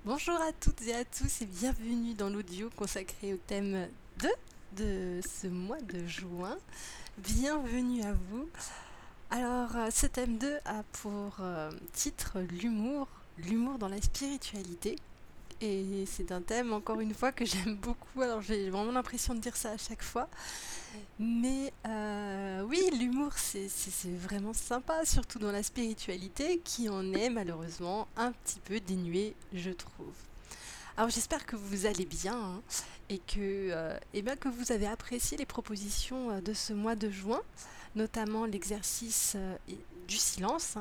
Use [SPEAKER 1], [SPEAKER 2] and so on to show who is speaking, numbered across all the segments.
[SPEAKER 1] Bonjour à toutes et à tous et bienvenue dans l'audio consacré au thème 2 de ce mois de juin. Bienvenue à vous. Alors, ce thème 2 a pour titre l'humour dans la spiritualité. Et c'est un thème, encore une fois, que j'aime beaucoup. Alors, j'ai vraiment l'impression de dire ça à chaque fois. Mais oui, l'humour, c'est vraiment sympa, surtout dans la spiritualité, qui en est malheureusement un petit peu dénuée, je trouve. Alors j'espère que vous allez bien hein, et que vous avez apprécié les propositions de ce mois de juin, notamment l'exercice du silence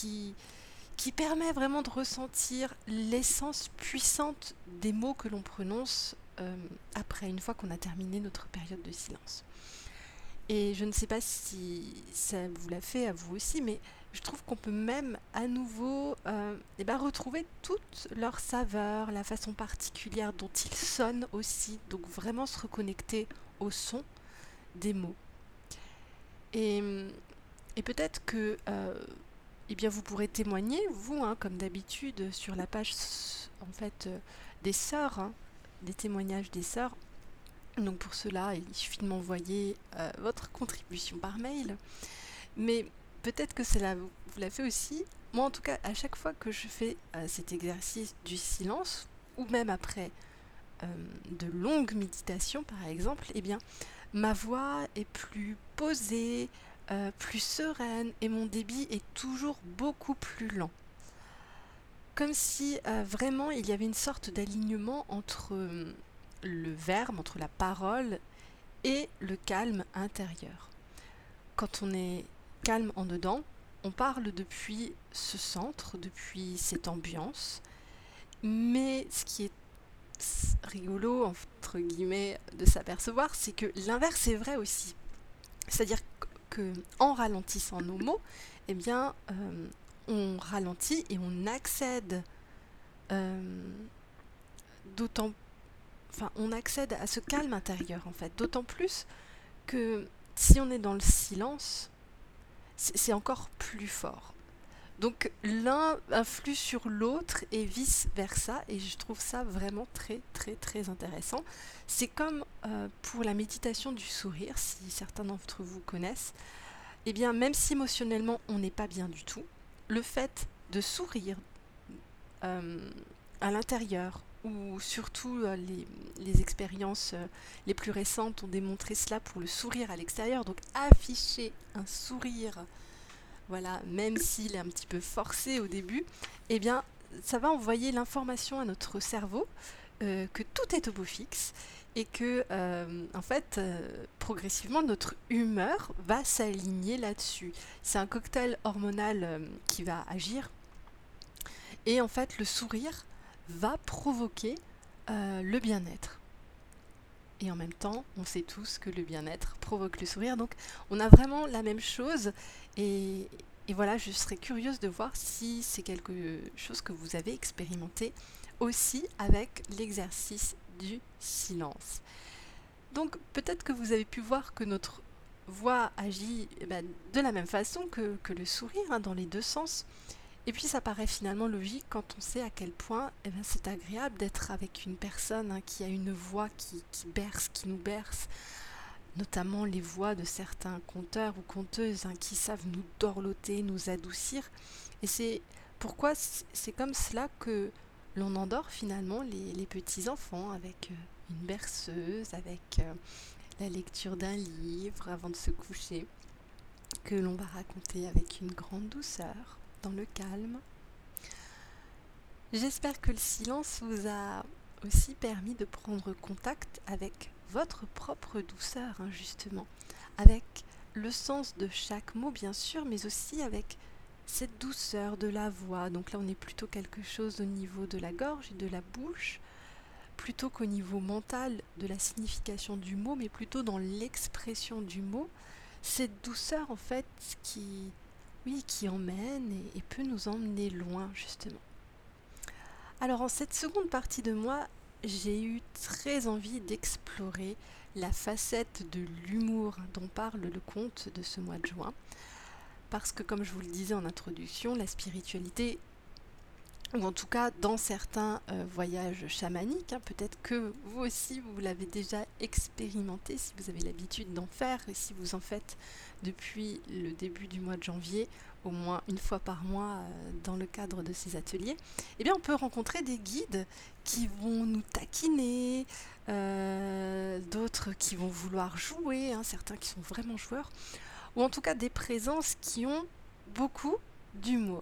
[SPEAKER 1] qui permet vraiment de ressentir l'essence puissante des mots que l'on prononce après, une fois qu'on a terminé notre période de silence. Et je ne sais pas si ça vous l'a fait à vous aussi, mais je trouve qu'on peut même à nouveau retrouver toute leur saveur, la façon particulière dont ils sonnent aussi, donc vraiment se reconnecter au son des mots. Et, et peut-être que vous pourrez témoigner, vous, hein, comme d'habitude, sur la page en fait, des sœurs, hein, des témoignages des sœurs. Donc pour cela, il suffit de m'envoyer votre contribution par mail. Mais peut-être que cela vous l'a fait aussi. Moi, en tout cas, à chaque fois que je fais cet exercice du silence, ou même après euh, de longues méditations, par exemple, eh bien, ma voix est plus posée, plus sereine, et mon débit est toujours beaucoup plus lent. Comme si vraiment il y avait une sorte d'alignement entre le verbe, entre la parole et le calme intérieur. Quand on est calme en dedans, on parle depuis ce centre, depuis cette ambiance, mais ce qui est rigolo, entre guillemets, de s'apercevoir, c'est que l'inverse est vrai aussi. C'est-à-dire que en ralentissant nos mots, eh bien, on ralentit et on accède euh, d'autant, enfin, on accède à ce calme intérieur en fait. D'autant plus que si on est dans le silence, c'est encore plus fort. Donc l'un influe sur l'autre et vice-versa, et je trouve ça vraiment très très très intéressant. C'est comme pour la méditation du sourire, si certains d'entre vous connaissent, eh bien même si émotionnellement on n'est pas bien du tout, le fait de sourire euh, à l'intérieur, ou surtout les expériences les plus récentes ont démontré cela pour le sourire à l'extérieur, donc afficher un sourire voilà, même s'il est un petit peu forcé au début, eh bien, ça va envoyer l'information à notre cerveau que tout est au beau fixe et que, en fait, progressivement, notre humeur va s'aligner là-dessus. C'est un cocktail hormonal qui va agir et en fait, le sourire va provoquer le bien-être. Et en même temps, on sait tous que le bien-être provoque le sourire. Donc, on a vraiment la même chose. Et, et voilà, je serais curieuse de voir si c'est quelque chose que vous avez expérimenté aussi avec l'exercice du silence. Donc, peut-être que vous avez pu voir que notre voix agit de la même façon que le sourire, hein, dans les deux sens. Et puis ça paraît finalement logique quand on sait à quel point c'est agréable d'être avec une personne hein, qui a une voix qui berce, qui nous berce, notamment les voix de certains conteurs ou conteuses hein, qui savent nous dorloter, nous adoucir. Et c'est pourquoi c'est comme cela que l'on endort finalement les petits-enfants avec une berceuse, avec la lecture d'un livre avant de se coucher, que l'on va raconter avec une grande douceur, dans le calme. J'espère que le silence vous a aussi permis de prendre contact avec votre propre douceur, hein, justement, avec le sens de chaque mot, bien sûr, mais aussi avec cette douceur de la voix. Donc là, on est plutôt quelque chose au niveau de la gorge et de la bouche, plutôt qu'au niveau mental de la signification du mot, mais plutôt dans l'expression du mot. Cette douceur, en fait, qui emmène et peut nous emmener loin, justement. Alors en cette seconde partie de moi, j'ai eu très envie d'explorer la facette de l'humour dont parle le conte de ce mois de juin. Parce que comme je vous le disais en introduction, la spiritualité ou en tout cas dans certains voyages chamaniques, hein. Peut-être que vous aussi vous l'avez déjà expérimenté si vous avez l'habitude d'en faire et si vous en faites depuis le début du mois de janvier, au moins une fois par mois dans le cadre de ces ateliers. Eh bien on peut rencontrer des guides qui vont nous taquiner, d'autres qui vont vouloir jouer, hein, certains qui sont vraiment joueurs, ou en tout cas des présences qui ont beaucoup d'humour.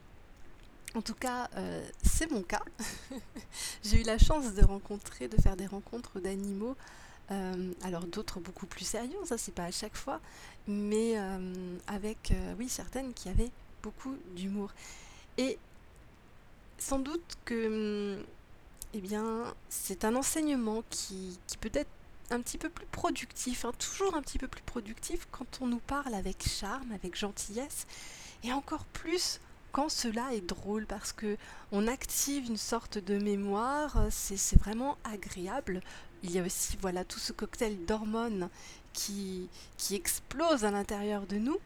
[SPEAKER 1] En tout cas, c'est mon cas. J'ai eu la chance de faire des rencontres d'animaux, alors d'autres beaucoup plus sérieux, ça c'est pas à chaque fois, mais avec, oui, certaines qui avaient beaucoup d'humour. Et sans doute que, eh bien, c'est un enseignement qui peut être un petit peu plus productif, hein, toujours un petit peu plus productif quand on nous parle avec charme, avec gentillesse, et encore plus quand cela est drôle, parce que on active une sorte de mémoire, c'est vraiment agréable. Il y a aussi voilà tout ce cocktail d'hormones qui explose à l'intérieur de nous.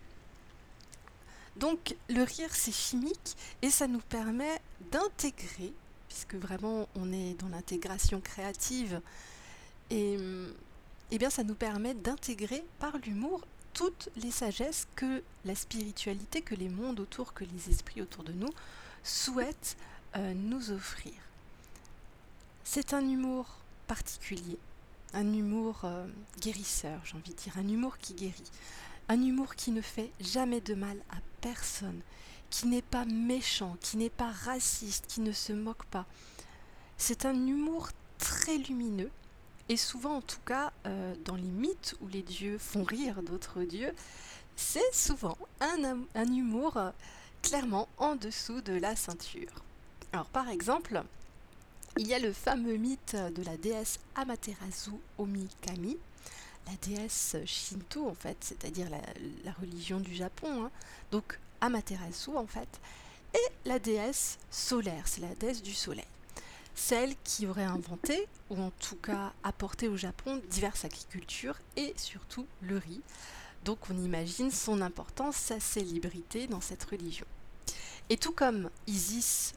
[SPEAKER 1] Donc le rire c'est chimique et ça nous permet d'intégrer, puisque vraiment on est dans l'intégration créative, et, eh bien ça nous permet d'intégrer par l'humour toutes les sagesses que la spiritualité, que les mondes autour, que les esprits autour de nous souhaitent nous offrir. C'est un humour particulier, un humour guérisseur, j'ai envie de dire, un humour qui guérit, un humour qui ne fait jamais de mal à personne, qui n'est pas méchant, qui n'est pas raciste, qui ne se moque pas. C'est un humour très lumineux. Et souvent, en tout cas, dans les mythes où les dieux font rire d'autres dieux, c'est souvent un humour clairement en dessous de la ceinture. Alors, par exemple, il y a le fameux mythe de la déesse Amaterasu Omikami, la déesse Shinto, en fait, c'est-à-dire la religion du Japon. Hein. Donc, Amaterasu, en fait, est la déesse solaire, c'est la déesse du soleil. Celle qui aurait inventé, ou en tout cas apporté au Japon, diverses agricultures et surtout le riz. Donc on imagine son importance, sa célébrité dans cette religion. Et tout comme Isis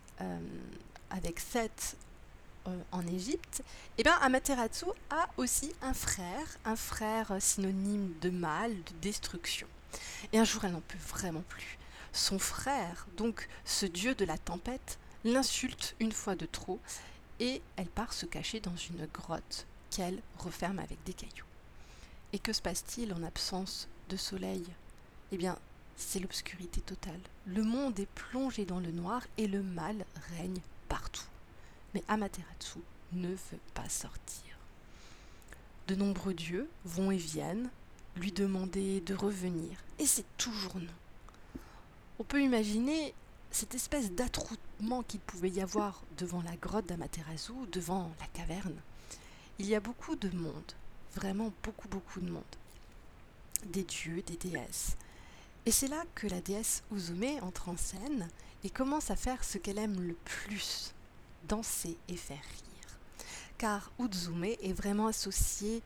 [SPEAKER 1] avec Seth en Égypte, eh bien Amaterasu a aussi un frère synonyme de mal, de destruction. Et un jour elle n'en peut vraiment plus. Son frère, donc ce dieu de la tempête, l'insulte une fois de trop et elle part se cacher dans une grotte qu'elle referme avec des cailloux. Et que se passe-t-il en absence de soleil ? Eh bien, c'est l'obscurité totale. Le monde est plongé dans le noir et le mal règne partout. Mais Amaterasu ne veut pas sortir. De nombreux dieux vont et viennent lui demander de revenir et c'est toujours non. On peut imaginer cette espèce d'attroupement qu'il pouvait y avoir devant la grotte d'Amaterasu, devant la caverne. Il y a beaucoup de monde, vraiment beaucoup de monde. Des dieux, des déesses. Et c'est là que la déesse Uzume entre en scène et commence à faire ce qu'elle aime le plus, danser et faire rire. Car Uzume est vraiment associée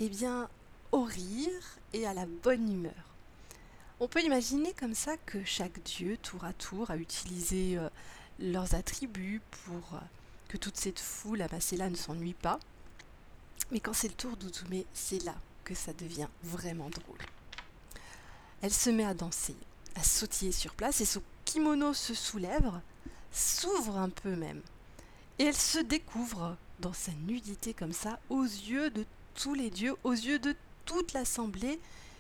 [SPEAKER 1] au rire et à la bonne humeur. On peut imaginer comme ça que chaque dieu, tour à tour, a utilisé leurs attributs pour que toute cette foule amassée là ne s'ennuie pas. Mais quand c'est le tour d'Uzume, c'est là que ça devient vraiment drôle. Elle se met à danser, à sautiller sur place et son kimono se soulève, s'ouvre un peu même. Et elle se découvre dans sa nudité comme ça, aux yeux de tous les dieux, aux yeux de toute l'assemblée.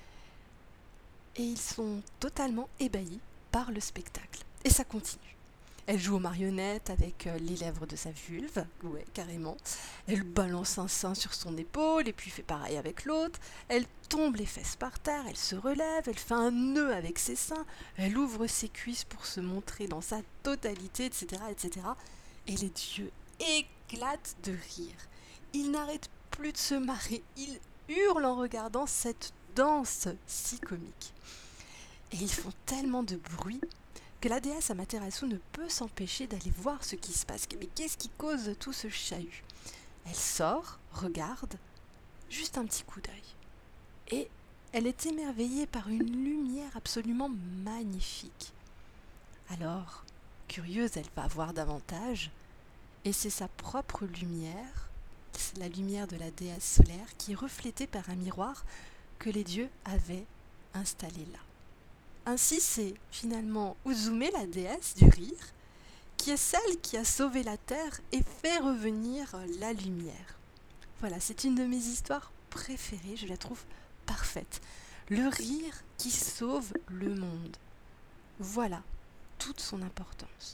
[SPEAKER 1] Et ils sont totalement ébahis par le spectacle. Et ça continue. Elle joue aux marionnettes avec les lèvres de sa vulve, ouais, carrément. Elle balance un sein sur son épaule et puis fait pareil avec l'autre. Elle tombe les fesses par terre, elle se relève, elle fait un nœud avec ses seins, elle ouvre ses cuisses pour se montrer dans sa totalité, etc., etc. Et les dieux éclatent de rire. Ils n'arrêtent plus de se marrer, ils hurlent en regardant cette danse si comique. Et ils font tellement de bruit que la déesse Amaterasu ne peut s'empêcher d'aller voir ce qui se passe. Mais qu'est-ce qui cause tout ce chahut ? Elle sort, regarde, juste un petit coup d'œil. Et elle est émerveillée par une lumière absolument magnifique. Alors, curieuse, elle va voir davantage. Et c'est sa propre lumière, c'est la lumière de la déesse solaire qui est reflétée par un miroir que les dieux avaient installé là. Ainsi, c'est finalement Uzume, la déesse du rire, qui est celle qui a sauvé la terre et fait revenir la lumière. Voilà, c'est une de mes histoires préférées, je la trouve parfaite. Le rire qui sauve le monde. Voilà toute son importance.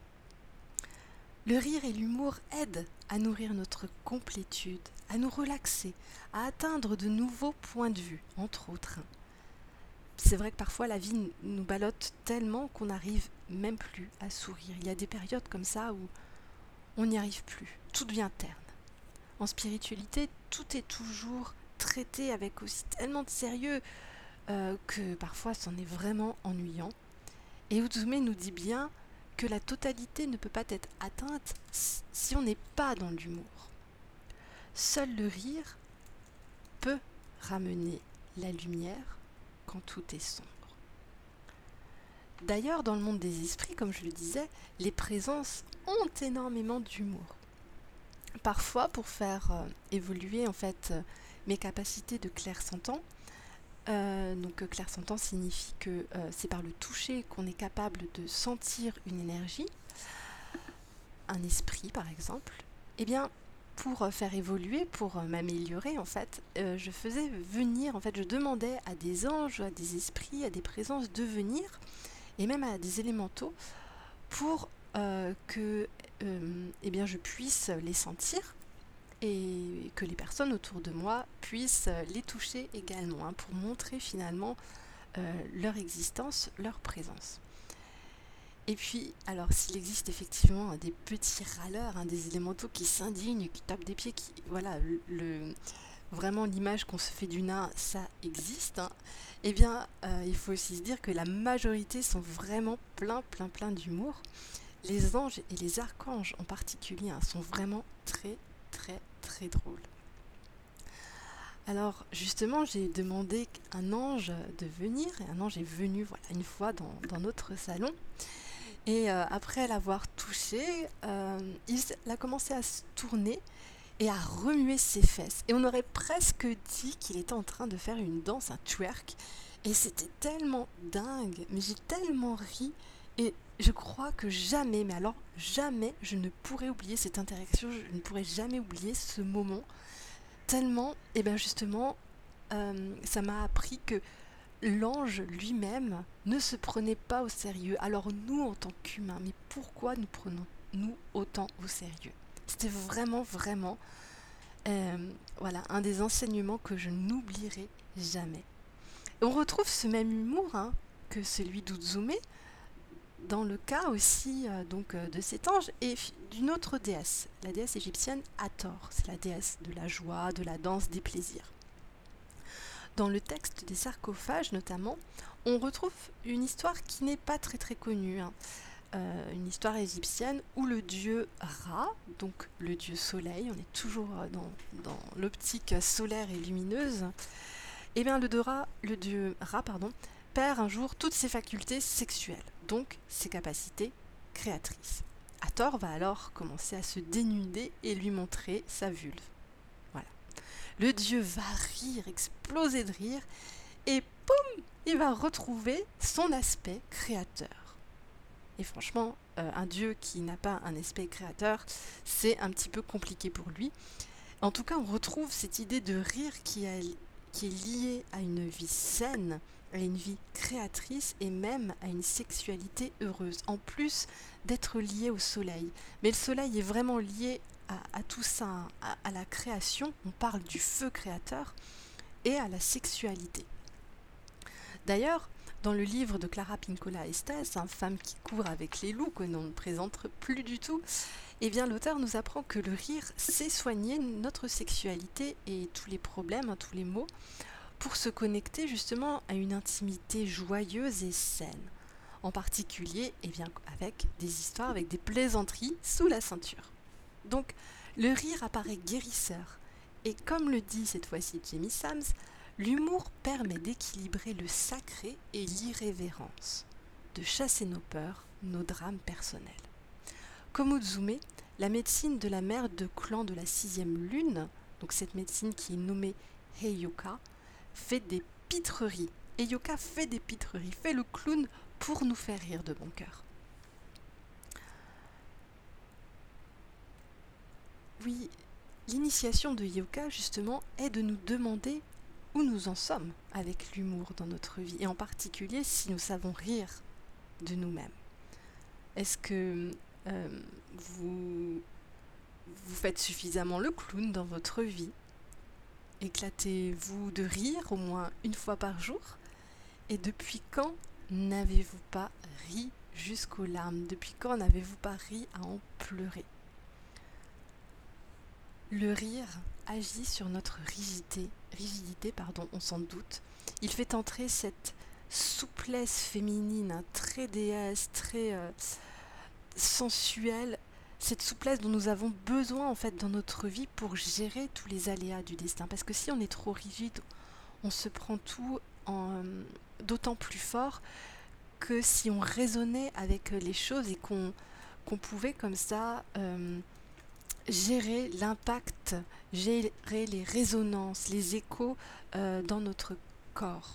[SPEAKER 1] Le rire et l'humour aident à nourrir notre complétude, à nous relaxer, à atteindre de nouveaux points de vue, entre autres. C'est vrai que parfois la vie nous ballotte tellement qu'on n'arrive même plus à sourire. Il y a des périodes comme ça où on n'y arrive plus, tout devient terne. En spiritualité, tout est toujours traité avec aussi tellement de sérieux que parfois c'en est vraiment ennuyant. Et Uzume nous dit bien que la totalité ne peut pas être atteinte si on n'est pas dans l'humour. Seul le rire peut ramener la lumière quand tout est sombre. D'ailleurs, dans le monde des esprits, comme je le disais, les présences ont énormément d'humour. Parfois, pour faire évoluer en fait mes capacités de clair-sentant, donc clair-sentant signifie que c'est par le toucher qu'on est capable de sentir une énergie, un esprit par exemple. Eh bien, pour faire évoluer, pour m'améliorer en fait, je faisais venir, en fait, je demandais à des anges, à des esprits, à des présences de venir, et même à des élémentaux, pour que eh bien, je puisse les sentir et que les personnes autour de moi puissent les toucher également, hein, pour montrer finalement leur existence, leur présence. Et puis, alors s'il existe effectivement des petits râleurs, hein, des élémentaux qui s'indignent, qui tapent des pieds, qui voilà, vraiment l'image qu'on se fait du nain, ça existe, hein, eh bien il faut aussi se dire que la majorité sont vraiment plein d'humour. Les anges et les archanges en particulier, hein, sont vraiment très drôle. Alors justement, j'ai demandé à un ange de venir, et un ange est venu voilà, une fois dans notre salon, et après l'avoir touché, il a commencé à se tourner et à remuer ses fesses, et on aurait presque dit qu'il était en train de faire une danse, un twerk, et c'était tellement dingue, mais j'ai tellement ri, et je crois que jamais, mais alors jamais, je ne pourrais oublier cette interaction, je ne pourrais jamais oublier ce moment, tellement, et bien justement, ça m'a appris que l'ange lui-même ne se prenait pas au sérieux. Alors nous, en tant qu'humains, mais pourquoi nous prenons-nous autant au sérieux? C'était vraiment voilà, un des enseignements que je n'oublierai jamais. Et on retrouve ce même humour, hein, que celui d'Uzume, dans le cas aussi de cet ange et d'une autre déesse, la déesse égyptienne Hathor, c'est la déesse de la joie, de la danse, des plaisirs. Dans le texte des sarcophages notamment, on retrouve une histoire qui n'est pas très connue, hein. Une histoire égyptienne où le dieu Ra, donc le dieu soleil, on est toujours dans l'optique solaire et lumineuse, et bien le dieu Ra, perd un jour toutes ses facultés sexuelles, donc ses capacités créatrices. Hathor va alors commencer à se dénuder et lui montrer sa vulve. Voilà. Le dieu va rire, exploser de rire, et poum, il va retrouver son aspect créateur. Et franchement, un dieu qui n'a pas un aspect créateur, c'est un petit peu compliqué pour lui. En tout cas, on retrouve cette idée de rire qui est liée à une vie saine, à une vie créatrice et même à une sexualité heureuse, en plus d'être lié au soleil. Mais le soleil est vraiment lié à tout ça, à la création, on parle du feu créateur, et à la sexualité. D'ailleurs, dans le livre de Clara Pinkola Estés, Femme qui court avec les loups, que l'on ne présente plus du tout, eh bien l'auteur nous apprend que le rire sait soigner notre sexualité et tous les problèmes, tous les maux, pour se connecter justement à une intimité joyeuse et saine. En particulier, eh bien, avec des histoires, avec des plaisanteries sous la ceinture. Donc, le rire apparaît guérisseur. Et comme le dit cette fois-ci Jamie Sams, l'humour permet d'équilibrer le sacré et l'irrévérence, de chasser nos peurs nos drames personnels. Comme Uzume, la médecine de la mère de clan de la 6e lune, donc cette médecine qui est nommée Heyoka, fait des pitreries. Heyoka fait des pitreries, fait le clown pour nous faire rire de bon cœur. Oui, l'initiation de Heyoka, justement, est de nous demander où nous en sommes avec l'humour dans notre vie, et en particulier si nous savons rire de nous-mêmes. Est-ce que vous faites suffisamment le clown dans votre vie? Éclatez-vous de rire au moins une fois par jour? Et depuis quand n'avez-vous pas ri jusqu'aux larmes? Depuis quand n'avez-vous pas ri à en pleurer? Le rire agit sur notre rigidité, on s'en doute. Il fait entrer cette souplesse féminine, très déesse, très sensuelle, cette souplesse dont nous avons besoin en fait dans notre vie pour gérer tous les aléas du destin. Parce que si on est trop rigide, on se prend tout d'autant plus fort que si on raisonnait avec les choses et qu'on pouvait comme ça gérer l'impact, gérer les résonances, les échos dans notre corps.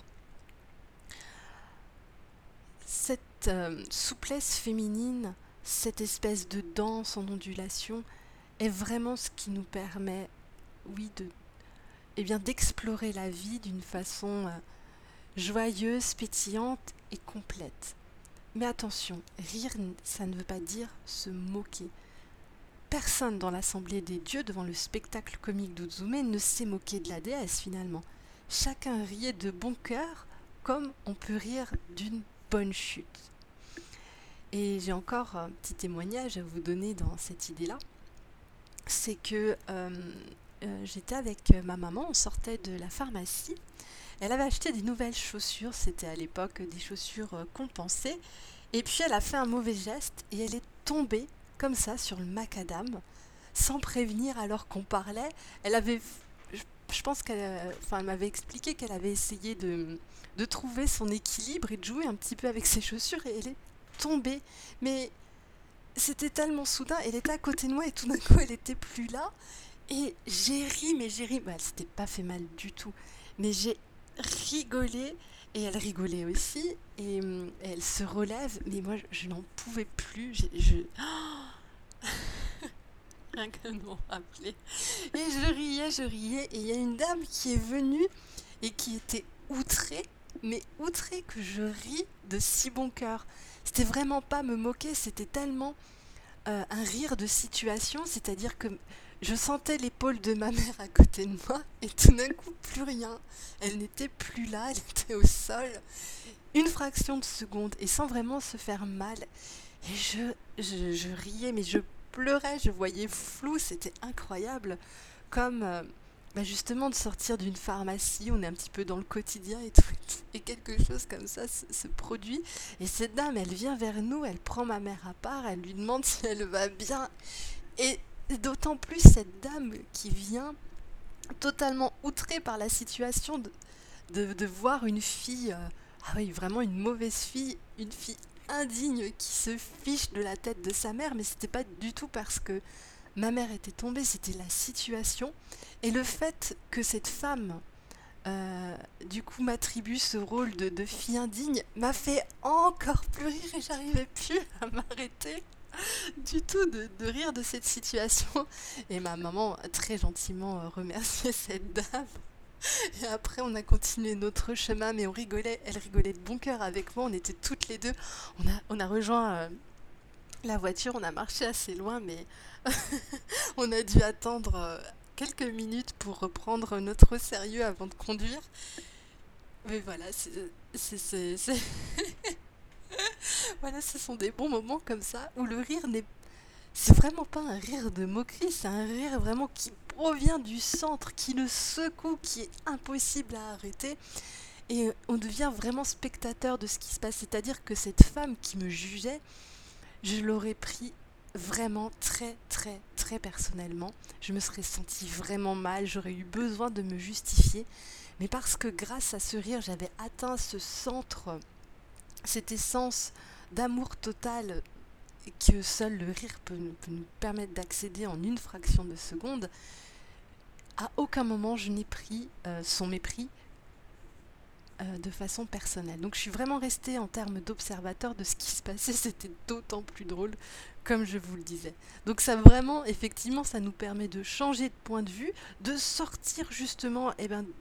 [SPEAKER 1] Cette souplesse féminine, cette espèce de danse en ondulation est vraiment ce qui nous permet, oui, d'explorer la vie d'une façon joyeuse, pétillante et complète. Mais attention, rire, ça ne veut pas dire se moquer. Personne dans l'Assemblée des dieux devant le spectacle comique d'Uzume ne s'est moqué de la déesse finalement. Chacun riait de bon cœur comme on peut rire d'une bonne chute. Et j'ai encore un petit témoignage à vous donner dans cette idée-là. C'est que j'étais avec ma maman, on sortait de la pharmacie. Elle avait acheté des nouvelles chaussures, c'était à l'époque des chaussures compensées. Et puis elle a fait un mauvais geste et elle est tombée comme ça sur le macadam, sans prévenir alors qu'on parlait. Elle avait, je pense qu'elle m'avait expliqué qu'elle avait essayé de trouver son équilibre et de jouer un petit peu avec ses chaussures et elle est tombée. Mais c'était tellement soudain, elle était à côté de moi et tout d'un coup elle était plus là. Et j'ai ri, bah, elle s'était pas fait mal du tout, mais j'ai rigolé et elle rigolait aussi et elle se relève, mais moi je n'en pouvais plus, rien que de m'en rappeler. Et je riais et il y a une dame qui est venue et qui était outrée, mais outrée que je ris de si bon cœur. C'était vraiment pas me moquer, c'était tellement un rire de situation, c'est-à-dire que je sentais l'épaule de ma mère à côté de moi et tout d'un coup plus rien. Elle n'était plus là, elle était au sol. Une fraction de seconde et sans vraiment se faire mal. Et je riais, mais je pleurais, je voyais flou, c'était incroyable. Comme justement de sortir d'une pharmacie, on est un petit peu dans le quotidien et tout, et quelque chose comme ça se produit. Et cette dame, elle vient vers nous, elle prend ma mère à part, elle lui demande si elle va bien. Et d'autant plus cette dame qui vient totalement outrée par la situation de voir une fille, ah oui, vraiment une mauvaise fille, une fille indigne qui se fiche de la tête de sa mère, mais c'était pas du tout parce que ma mère était tombée, c'était la situation et le fait que cette femme du coup m'attribue ce rôle de fille indigne m'a fait encore plus rire et j'arrivais plus à m'arrêter du tout de rire de cette situation. Et ma maman a très gentiment remercié cette dame. Et après, on a continué notre chemin, mais on rigolait. Elle rigolait de bon cœur avec moi. On était toutes les deux. On a rejoint la voiture. On a marché assez loin, mais on a dû attendre quelques minutes pour reprendre notre sérieux avant de conduire. Mais voilà, voilà, ce sont des bons moments comme ça où le rire c'est vraiment pas un rire de moquerie, c'est un rire vraiment qui provient du centre, qui le secoue, qui est impossible à arrêter. Et on devient vraiment spectateur de ce qui se passe. C'est-à-dire que cette femme qui me jugeait, je l'aurais pris vraiment très très très personnellement. Je me serais sentie vraiment mal, j'aurais eu besoin de me justifier. Mais parce que grâce à ce rire, j'avais atteint ce centre, cette essence d'amour total que seul le rire peut nous permettre d'accéder en une fraction de seconde, à aucun moment je n'ai pris son mépris de façon personnelle. Donc je suis vraiment restée en termes d'observateur de ce qui se passait, c'était d'autant plus drôle, comme je vous le disais. Donc ça vraiment, effectivement, ça nous permet de changer de point de vue, de sortir justement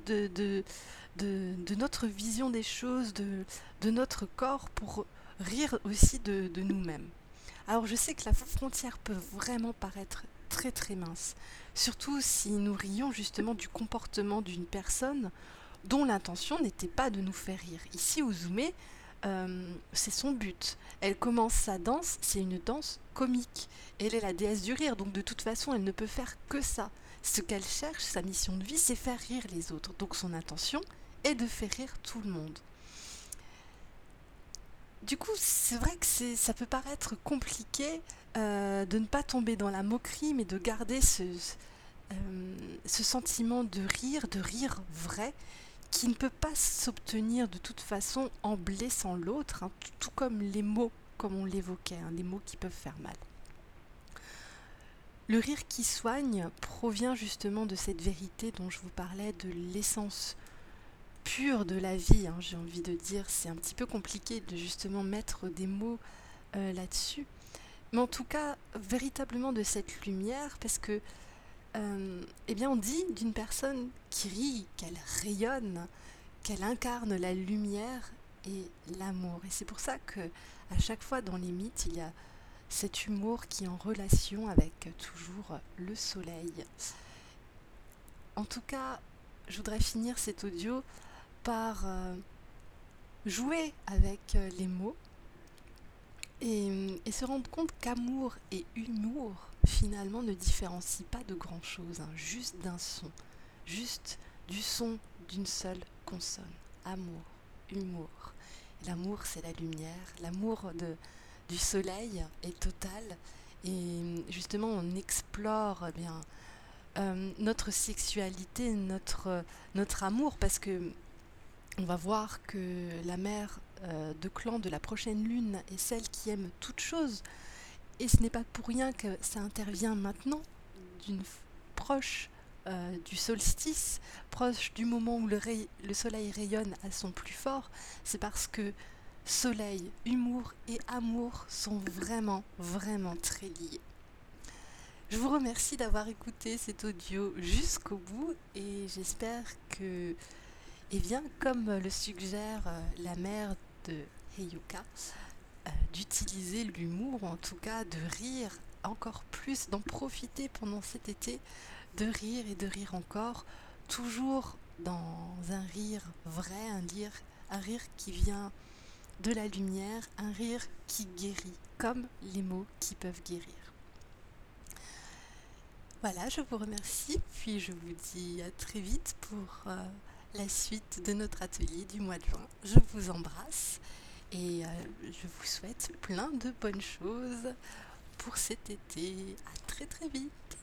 [SPEAKER 1] de notre vision des choses, de notre corps, pour rire aussi de nous-mêmes. Alors je sais que la frontière peut vraiment paraître très très mince, surtout si nous rions justement du comportement d'une personne dont l'intention n'était pas de nous faire rire. Ici, Uzume, c'est son but. Elle commence sa danse, c'est une danse comique. Elle est la déesse du rire, donc de toute façon, elle ne peut faire que ça. Ce qu'elle cherche, sa mission de vie, c'est faire rire les autres. Donc son intention est de faire rire tout le monde. Du coup, c'est vrai que ça peut paraître compliqué de ne pas tomber dans la moquerie, mais de garder ce sentiment de rire vrai, qui ne peut pas s'obtenir de toute façon en blessant l'autre, hein, tout comme les mots, comme on l'évoquait, hein, les mots qui peuvent faire mal. Le rire qui soigne provient justement de cette vérité dont je vous parlais, de l'essence pure de la vie, hein, j'ai envie de dire. C'est un petit peu compliqué de justement mettre des mots là-dessus, mais en tout cas, véritablement de cette lumière, parce que eh bien on dit d'une personne qui rit qu'elle rayonne, qu'elle incarne la lumière et l'amour. Et c'est pour ça que à chaque fois dans les mythes, il y a cet humour qui est en relation avec toujours le soleil. En tout cas, je voudrais finir cet audio par jouer avec les mots et se rendre compte qu'amour et humour finalement ne différencient pas de grand chose, hein, juste d'un son, juste du son d'une seule consonne. Amour, humour. L'amour, c'est la lumière. L'amour du soleil est total. Et justement, on explore notre sexualité, notre amour, parce que on va voir que la mère de clan de la prochaine lune est celle qui aime toute chose. Et ce n'est pas pour rien que ça intervient maintenant, proche du solstice, proche du moment où le soleil rayonne à son plus fort. C'est parce que soleil, humour et amour sont vraiment, vraiment très liés. Je vous remercie d'avoir écouté cet audio jusqu'au bout et j'espère que, eh bien, comme le suggère la mère de Heiyuka, d'utiliser l'humour, ou en tout cas de rire encore plus, d'en profiter pendant cet été, de rire et de rire encore, toujours dans un rire vrai, un rire qui vient de la lumière, un rire qui guérit, comme les mots qui peuvent guérir. Voilà, je vous remercie, puis je vous dis à très vite pour la suite de notre atelier du mois de juin. Je vous embrasse et je vous souhaite plein de bonnes choses pour cet été. À très très vite.